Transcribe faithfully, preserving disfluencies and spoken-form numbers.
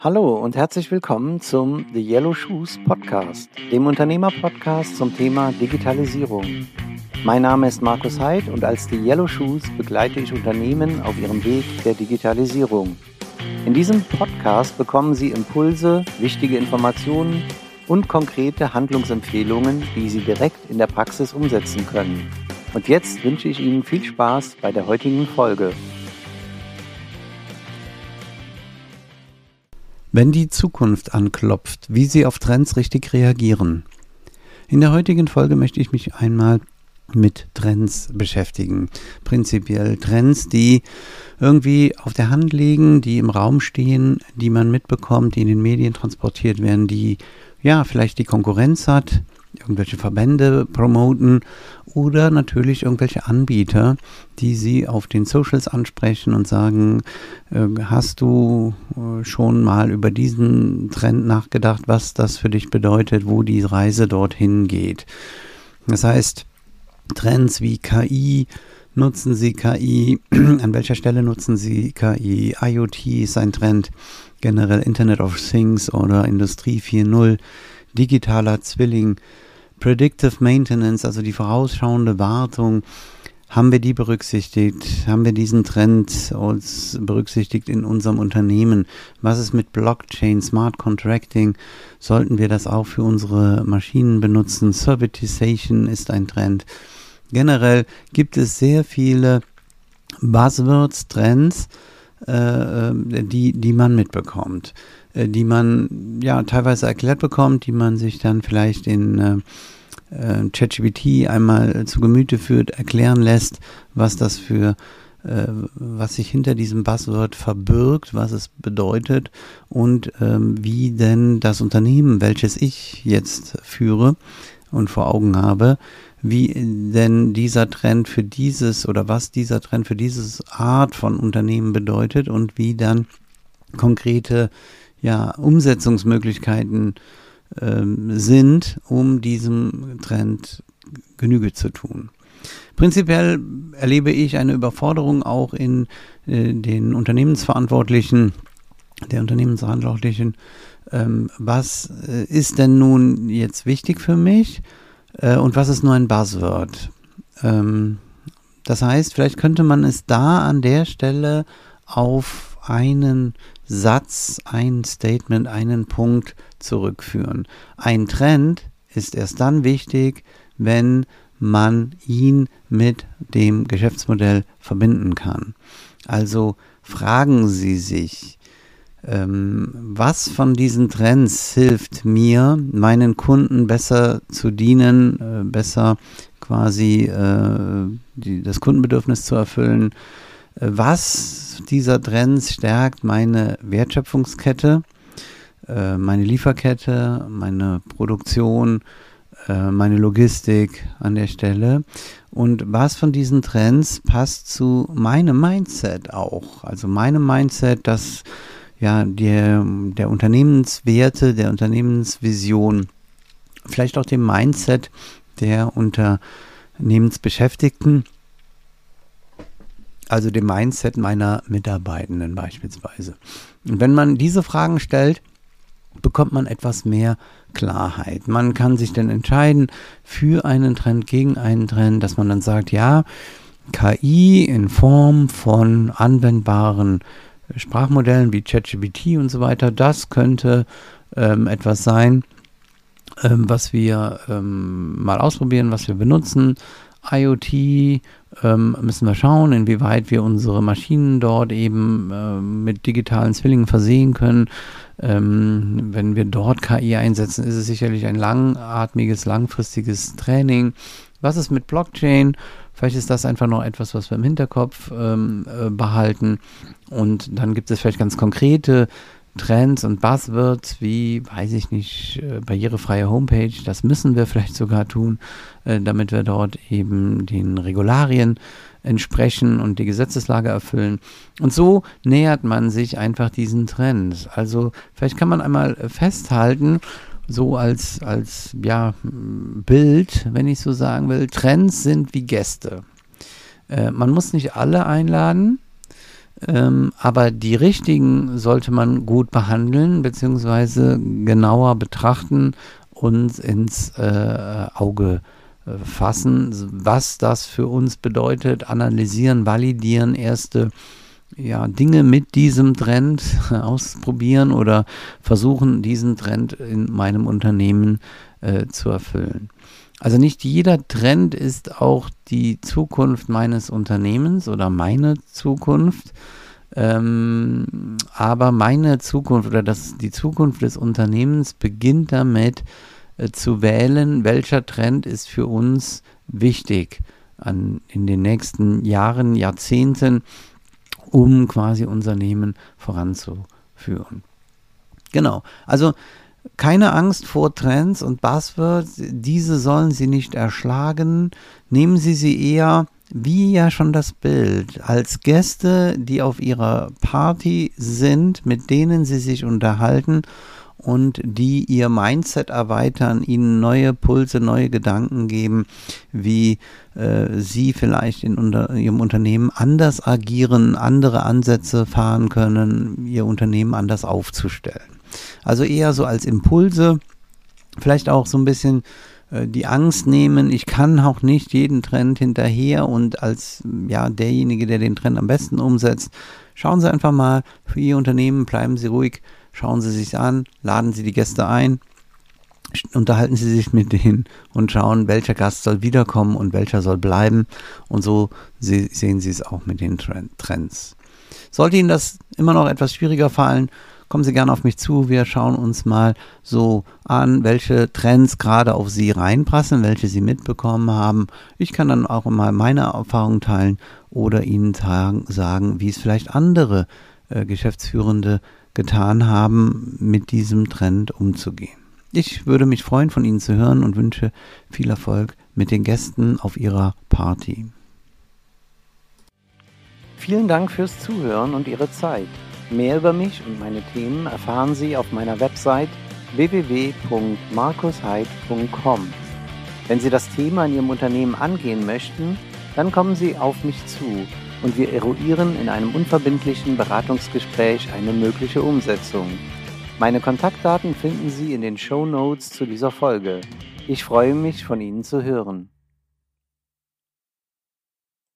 Hallo und herzlich willkommen zum The Yellow Shoes Podcast, dem Unternehmer-Podcast zum Thema Digitalisierung. Mein Name ist Markus Heid und als The Yellow Shoes begleite ich Unternehmen auf ihrem Weg der Digitalisierung. In diesem Podcast bekommen Sie Impulse, wichtige Informationen und konkrete Handlungsempfehlungen, die Sie direkt in der Praxis umsetzen können. Und jetzt wünsche ich Ihnen viel Spaß bei der heutigen Folge. Wenn die Zukunft anklopft, wie Sie auf Trends richtig reagieren. In der heutigen Folge möchte ich mich einmal mit Trends beschäftigen. Prinzipiell Trends, die irgendwie auf der Hand liegen, die im Raum stehen, die man mitbekommt, die in den Medien transportiert werden, die ja vielleicht die Konkurrenz hat, irgendwelche Verbände promoten oder natürlich irgendwelche Anbieter, die sie auf den Socials ansprechen und sagen, äh, hast du äh, schon mal über diesen Trend nachgedacht, was das für dich bedeutet, wo die Reise dorthin geht. Das heißt, Trends wie K I, nutzen Sie K I, an welcher Stelle nutzen Sie K I, IoT ist ein Trend, generell Internet of Things oder Industrie vier Punkt null, digitaler Zwilling, Predictive Maintenance, also die vorausschauende Wartung, haben wir die berücksichtigt? Haben wir diesen Trend uns berücksichtigt in unserem Unternehmen? Was ist mit Blockchain, Smart Contracting? Sollten wir das auch für unsere Maschinen benutzen? Servitization ist ein Trend. Generell gibt es sehr viele Buzzwords, Trends, äh, die, die man mitbekommt, äh, die man ja teilweise erklärt bekommt, die man sich dann vielleicht in äh, äh, ChatGPT einmal zu Gemüte führt, erklären lässt, was das für, äh, was sich hinter diesem Buzzword verbirgt, was es bedeutet und ähm, wie denn das Unternehmen, welches ich jetzt führe und vor Augen habe, wie denn dieser Trend für dieses oder was dieser Trend für diese Art von Unternehmen bedeutet und wie dann konkrete ja, Umsetzungsmöglichkeiten ähm, sind, um diesem Trend Genüge zu tun. Prinzipiell erlebe ich eine Überforderung auch in äh, den Unternehmensverantwortlichen, der Unternehmensverantwortlichen. Ähm, was äh, ist denn nun jetzt wichtig für mich? Und was ist nur ein Buzzword? Ähm, das heißt, vielleicht könnte man es da an der Stelle auf einen Satz, ein Statement, einen Punkt zurückführen. Ein Trend ist erst dann wichtig, wenn man ihn mit dem Geschäftsmodell verbinden kann. Also fragen Sie sich, Ähm, was von diesen Trends hilft mir, meinen Kunden besser zu dienen, äh, besser quasi äh, die, das Kundenbedürfnis zu erfüllen? Äh, was dieser Trends stärkt meine Wertschöpfungskette, äh, meine Lieferkette, meine Produktion, äh, meine Logistik an der Stelle? Und was von diesen Trends passt zu meinem Mindset auch? Also meinem Mindset, das ja, der, der Unternehmenswerte, der Unternehmensvision, vielleicht auch dem Mindset der Unternehmensbeschäftigten, also dem Mindset meiner Mitarbeitenden beispielsweise. Und wenn man diese Fragen stellt, bekommt man etwas mehr Klarheit. Man kann sich dann entscheiden für einen Trend, gegen einen Trend, dass man dann sagt, ja, K I in Form von anwendbaren Sprachmodellen wie ChatGPT und so weiter, das könnte ähm, etwas sein, ähm, was wir ähm, mal ausprobieren, was wir benutzen. IoT ähm, müssen wir schauen, inwieweit wir unsere Maschinen dort eben äh, mit digitalen Zwillingen versehen können. Ähm, wenn wir dort K I einsetzen, ist es sicherlich ein langatmiges, langfristiges Training. Was ist mit Blockchain? Vielleicht ist das einfach noch etwas, was wir im Hinterkopf ähm, äh, behalten. Und dann gibt es vielleicht ganz konkrete Trends und Buzzwords wie, weiß ich nicht, äh, barrierefreie Homepage. Das müssen wir vielleicht sogar tun, äh, damit wir dort eben den Regularien entsprechen und die Gesetzeslage erfüllen. Und so nähert man sich einfach diesen Trends. Also vielleicht kann man einmal festhalten, so als, als ja, Bild, wenn ich so sagen will, Trends sind wie Gäste. Äh, man muss nicht alle einladen, Ähm, aber die richtigen sollte man gut behandeln, beziehungsweise genauer betrachten und ins äh, Auge äh, fassen, was das für uns bedeutet, analysieren, validieren, erste ja, Dinge mit diesem Trend ausprobieren oder versuchen, diesen Trend in meinem Unternehmen äh, zu erfüllen. Also nicht jeder Trend ist auch die Zukunft meines Unternehmens oder meine Zukunft, ähm, aber meine Zukunft oder das, die Zukunft des Unternehmens beginnt damit äh, zu wählen, welcher Trend ist für uns wichtig an, in den nächsten Jahren, Jahrzehnten, um quasi Unternehmen voranzuführen. Genau, also keine Angst vor Trends und Buzzwords, diese sollen Sie nicht erschlagen. Nehmen Sie sie eher, wie ja schon das Bild, als Gäste, die auf Ihrer Party sind, mit denen Sie sich unterhalten und die Ihr Mindset erweitern, Ihnen neue Pulse, neue Gedanken geben, wie äh, Sie vielleicht in unter, Ihrem Unternehmen anders agieren, andere Ansätze fahren können, Ihr Unternehmen anders aufzustellen. Also eher so als Impulse, vielleicht auch so ein bisschen äh, die Angst nehmen, ich kann auch nicht jeden Trend hinterher und als ja derjenige, der den Trend am besten umsetzt, schauen Sie einfach mal für Ihr Unternehmen, bleiben Sie ruhig, schauen Sie sich an, laden Sie die Gäste ein, unterhalten Sie sich mit denen und schauen, welcher Gast soll wiederkommen und welcher soll bleiben und so se- sehen Sie es auch mit den Trends. Sollte Ihnen das immer noch etwas schwieriger fallen, kommen Sie gerne auf mich zu. Wir schauen uns mal so an, welche Trends gerade auf Sie reinpassen, welche Sie mitbekommen haben. Ich kann dann auch mal meine Erfahrungen teilen oder Ihnen sagen, wie es vielleicht andere äh, Geschäftsführende getan haben, mit diesem Trend umzugehen. Ich würde mich freuen, von Ihnen zu hören und wünsche viel Erfolg mit den Gästen auf Ihrer Party. Vielen Dank fürs Zuhören und Ihre Zeit. Mehr über mich und meine Themen erfahren Sie auf meiner Website w w w punkt markus heid punkt com. Wenn Sie das Thema in Ihrem Unternehmen angehen möchten, dann kommen Sie auf mich zu und wir eruieren in einem unverbindlichen Beratungsgespräch eine mögliche Umsetzung. Meine Kontaktdaten finden Sie in den Shownotes zu dieser Folge. Ich freue mich, von Ihnen zu hören.